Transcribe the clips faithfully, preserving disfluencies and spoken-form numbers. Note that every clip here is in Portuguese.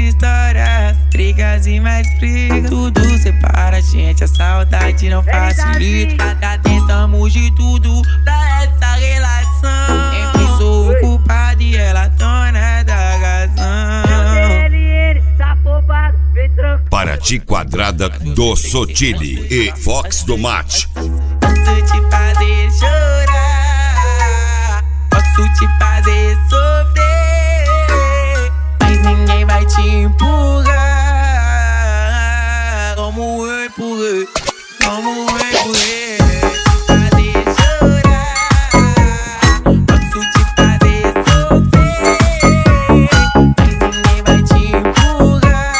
histórias, brigas e mais brigas. Tudo separa a gente, a saudade não facilita. Tá tentamos de tudo pra essa relação. Sempre sou o culpado e ela dona da razão. Paraty Quadrada do Sotile e Fox do Mate. Posso te fazer chorar, posso te fazer sofrer, mas ninguém vai te empurrar como eu empurrei, como eu empurrei. Fazer chorar, posso te fazer sofrer, mas ninguém vai te empurrar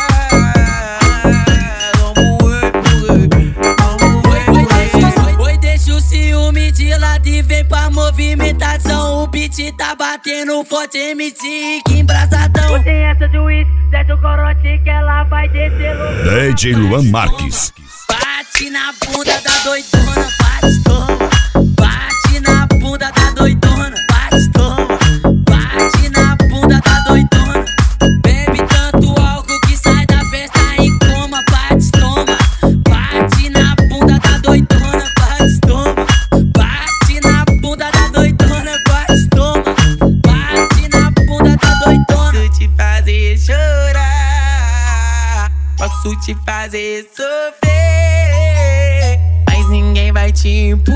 como eu empurrei, como eu empurrei. Oi, deixa o ciúme de lado e vem pra movimentação. O beat tá batendo forte, M C que embrasadão. Você essa de uísque, desce o corote que ela vai descer louco. D J Luan Marques. Bate na bunda da doidona, bate, toma. Bate na bunda da doidona, bate, toma. Bate na bunda da doidona. Bebe tanto álcool que sai da festa em coma, bate, toma. Bate na bunda da doidona, bate, toma. Bate na bunda da doidona, bate, toma. Bate na bunda da doidona. Posso te fazer chorar, posso te fazer sofrer, mas ninguém vai te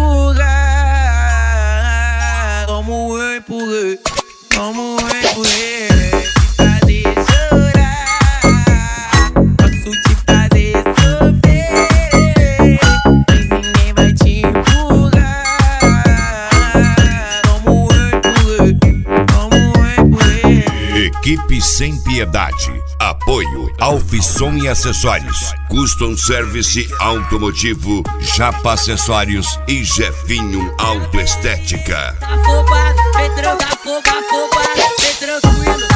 empurrar como eu empurrei, como eu empurrei. Fazer chorar, posso te fazer sofrer, mas ninguém vai te empurrar como eu empurrei, como eu empurrei. Equipe Sem Piedade. Apoio Alfisson e Acessórios, Custom Service Automotivo, Japa Acessórios e Jefinho Autoestética. Afobado, vem trancar, afobado, afobado, vem tranquilo.